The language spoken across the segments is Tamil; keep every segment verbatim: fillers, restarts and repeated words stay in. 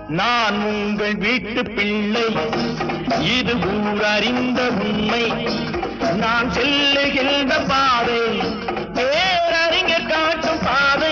நான் உங்கள் வீட்டு பிள்ளை, இது ஊரறிந்த உண்மை. நான் செல்லுகின்ற பாதை பேரறிஞர் காட்டும் பாதை.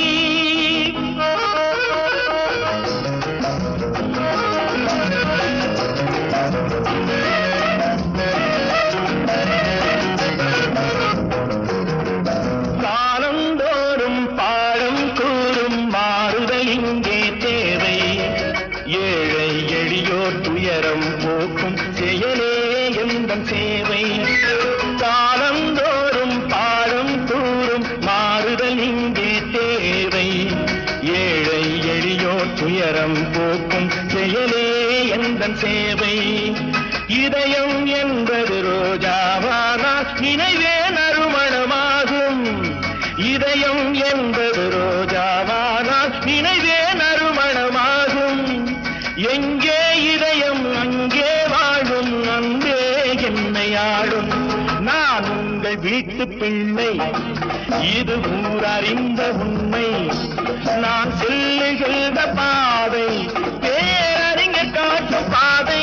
காலந்தோறும் பாடம் கூறும் மாறுதல் இங்கே தேவை. ஏழை எளியோர் துயரம் போக்கும் செயலே எந்தன் சேவை. காலந்தோறும் பாடம் கூறும் மாறுதல் இங்கே தேவை. ஏழை எளியோர் துயரம் போக்கும் செயலே எந்தன் சேவை. இதயம் என்பது ரோஜாவானால் நினைவே நறுமணமாகும். இதயம் என்பது ரோஜாவானால் நினைவே நறுமணமாகும். எங்கே இதயம் அங்கே வாழும், அன்பே என்னை ஆளும். நான் உங்கள் வீட்டு பிள்ளை, இது ஊரறிந்த உண்மை. நான் செல்லுகின்ற பாதை பேரறிஞர் காட்டும் பாதை.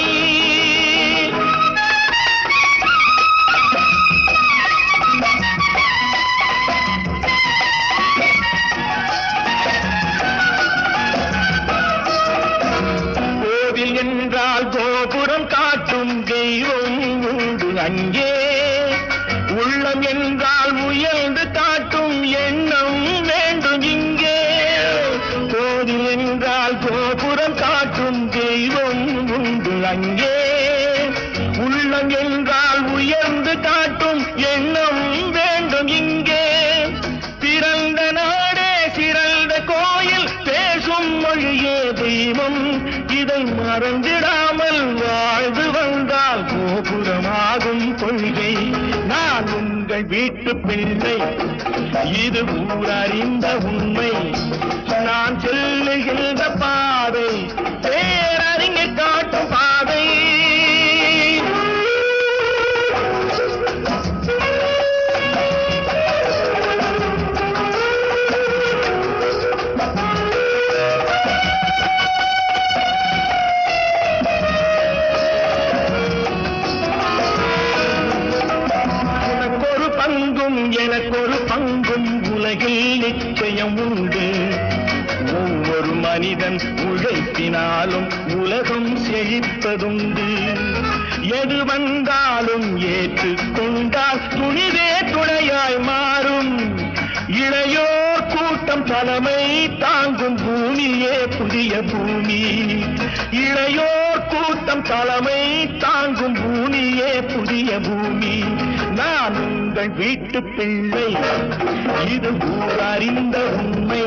கோவில் என்றால் கோபுரம் காட்டும் தெய்வம் உண்டு அங்கே. உள்ளம் என்றால் முயன்று காட்டும் எண்ணம் வேண்டும் இங்கே. கோவில் என்றால் கோபுரம் காட்டும் தெய்வம் உண்டு அங்கே. உள்ளம் என்றால் உயர்ந்து காட்டும் எண்ணம் வேண்டும் இங்கே. பிறந்த நாடே சிறந்த கோயில், பேசும் மொழியே தெய்வம். இதை மறந்திடாமல் வாழ்ந்து வந்தால் கோபுரமாகும் கொள்கை. நான் உங்கள் வீட்டு பிள்ளை, இது ஊரறிந்த உண்மை. நான் செல்லுகின்ற பாதை பேரறிஞர் காட்டும் பாதை. எனக்கொரு பங்கும் உலகில் நிச்சயம் உண்டு. ஒவ்வொரு மனிதன் உழைப்பினாலும் உலகம் செழிப்பதுண்டு. எது வந்தாலும் ஏற்றுக்கொண்டால் துணிவே துணையாய் மாறும். இளையோர் கூட்டம் தலைமை தாங்கும் பூமியே புதிய பூமி. இளையோர் கூட்டம் தலைமை தாங்கும் பூமியே புதிய பூமி. நான் உங்கள் வீட்டு பிள்ளை, இது ஊரறிந்த உண்மை.